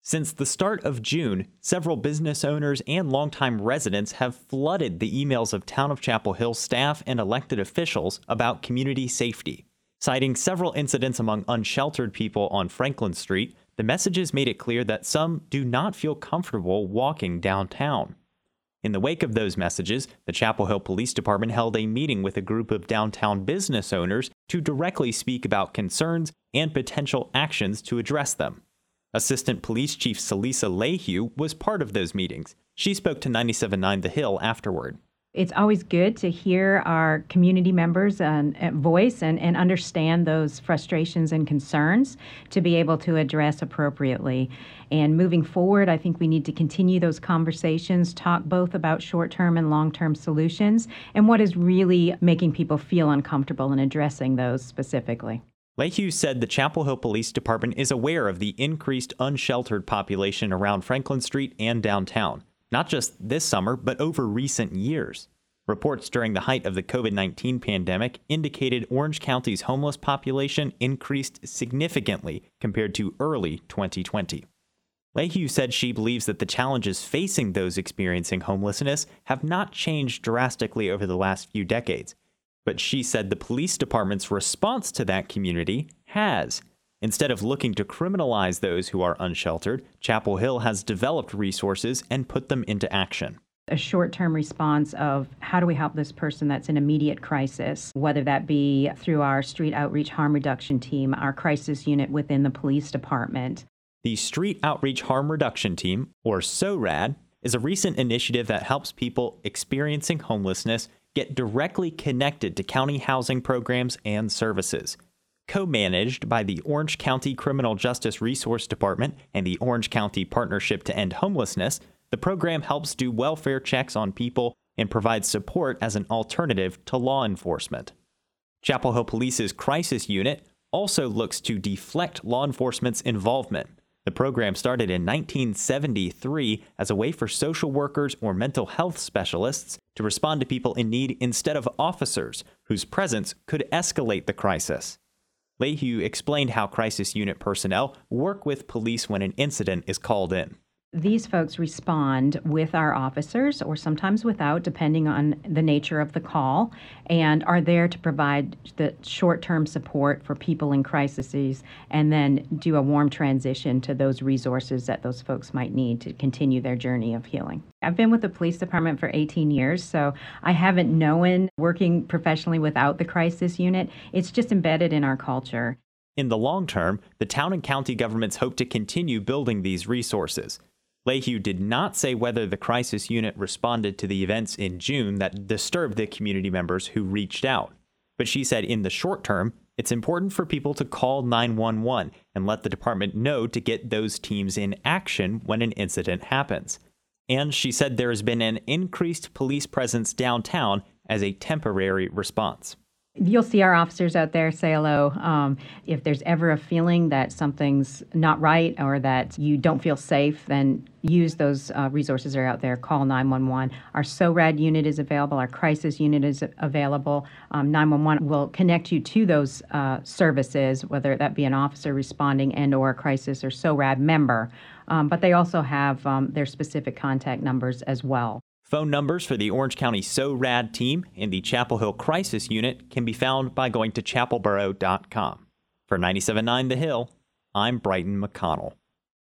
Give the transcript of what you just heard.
Since the start of June, several business owners and longtime residents have flooded the emails of Town of Chapel Hill staff and elected officials about community safety. Citing several incidents among unsheltered people on Franklin Street, the messages made it clear that some do not feel comfortable walking downtown. In the wake of those messages, the Chapel Hill Police Department held a meeting with a group of downtown business owners to directly speak about concerns and potential actions to address them. Assistant Police Chief Celisa Lehue was part of those meetings. She spoke to 97.9 The Hill afterward. It's always good to hear our community members' voice and understand those frustrations and concerns to be able to address appropriately. And moving forward, I think we need to continue those conversations, talk both about short-term and long-term solutions, and what is really making people feel uncomfortable and addressing those specifically. Lehue said the Chapel Hill Police Department is aware of the increased unsheltered population around Franklin Street and downtown, not just this summer, but over recent years. Reports during the height of the COVID-19 pandemic indicated Orange County's homeless population increased significantly compared to early 2020. Lehue said she believes that the challenges facing those experiencing homelessness have not changed drastically over the last few decades. But she said the police department's response to that community has. Instead of looking to criminalize those who are unsheltered, Chapel Hill has developed resources and put them into action. A short-term response of how do we help this person that's in immediate crisis, whether that be through our Street Outreach Harm Reduction Team, our crisis unit within the police department. The Street Outreach Harm Reduction Team, or SORAD, is a recent initiative that helps people experiencing homelessness get directly connected to county housing programs and services. Co-managed by the Orange County Criminal Justice Resource Department and the Orange County Partnership to End Homelessness, the program helps do welfare checks on people and provides support as an alternative to law enforcement. Chapel Hill Police's crisis unit also looks to deflect law enforcement's involvement. The program started in 1973 as a way for social workers or mental health specialists to respond to people in need instead of officers whose presence could escalate the crisis. Lehue explained how crisis unit personnel work with police when an incident is called in. These folks respond with our officers, or sometimes without, depending on the nature of the call, and are there to provide the short-term support for people in crises, and then do a warm transition to those resources that those folks might need to continue their journey of healing. I've been with the police department for 18 years, so I haven't known working professionally without the crisis unit. It's just embedded in our culture. In the long term, the town and county governments hope to continue building these resources. Lehue did not say whether the crisis unit responded to the events in June that disturbed the community members who reached out. But she said in the short term, it's important for people to call 911 and let the department know to get those teams in action when an incident happens. And she said there has been an increased police presence downtown as a temporary response. You'll see our officers out there say hello. If there's ever a feeling that something's not right or that you don't feel safe, then use those resources that are out there. Call 911. Our SORAD unit is available. Our crisis unit is available. 911 will connect you to those services, whether that be an officer responding and or a crisis or SORAD member. But they also have their specific contact numbers as well. Phone numbers for the Orange County SORAD team and the Chapel Hill Crisis Unit can be found by going to chapelboro.com. For 97.9 The Hill, I'm Brighton McConnell.